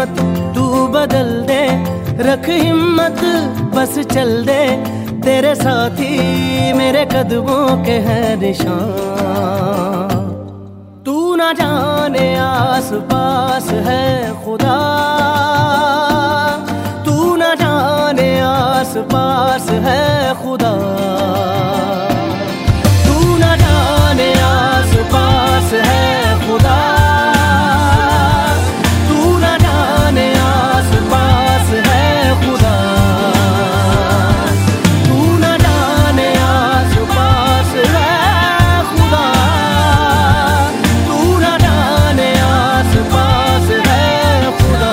मत तू बदल दे, रख हिम्मत बस चल दे, तेरे साथी मेरे कदमों के हैं निशान। तू ना जाने आस पास है खुदा, तू ना जाने आस पास है खुदा, तू ना जाने आस पास है खुदा, तू ना जाने आस पास है खुदा, तू ना जाने आस पास है खुदा, तू ना जाने आस पास है खुदा।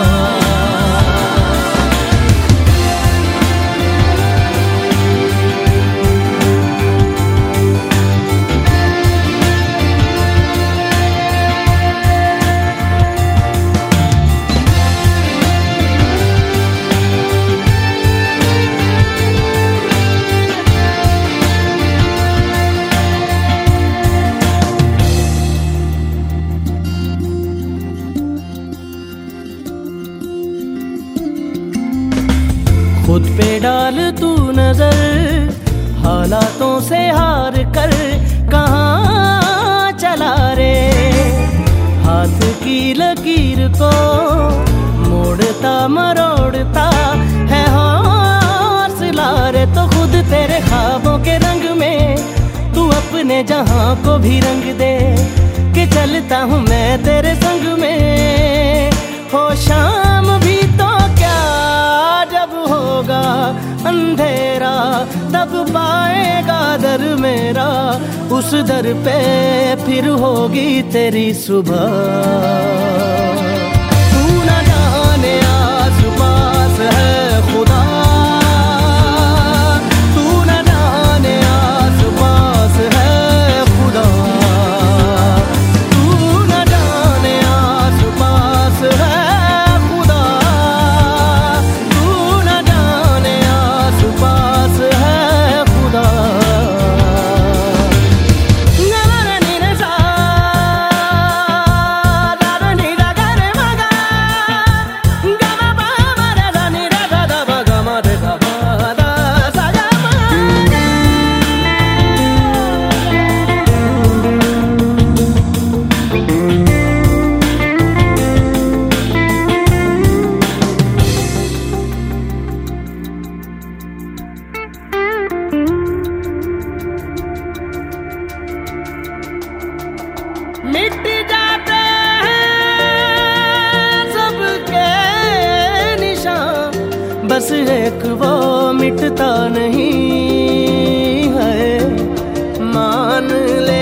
खुद पे डाल तू नजर, हालातों से हार कर कहाँ चला रे, हाथ की लकीर को मोड़ता मरोड़ता है हौसला रे। तो खुद तेरे ख्वाबों के रंग में तू अपने जहां को भी रंग दे, कि चलता हूँ मैं तेरे संग में। हो शाम भी तो क्या, जब होगा अंधेरा तब पाएगा दर मेरा, उस दर पे फिर होगी तेरी सुबह। तू ना जाने आस पास है खुदा, तू ना जाने आस पास है खुदा, तू ना जाने आस पास है खुदा, तू ना जाने आस पास है खुदा। मिट जाते हैं सबके निशान, बस एक वो मिटता नहीं है। मान ले